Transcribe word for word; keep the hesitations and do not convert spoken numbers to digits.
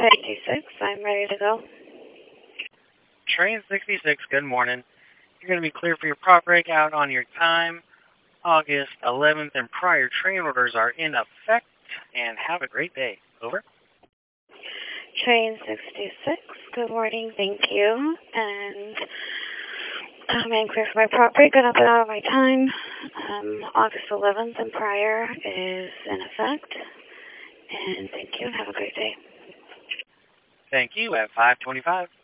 sixty-six, I'm ready to go. Train sixty-six, good morning. You're going to be clear for your prop breakout on your time. August eleventh and prior train orders are in effect, and have a great day. Over. Train sixty-six, good morning, thank you. And I'm in clear for my prop break, good up and out of my time. Um, August eleventh and prior is in effect. And thank you, and have a great day. Thank you at five twenty-five.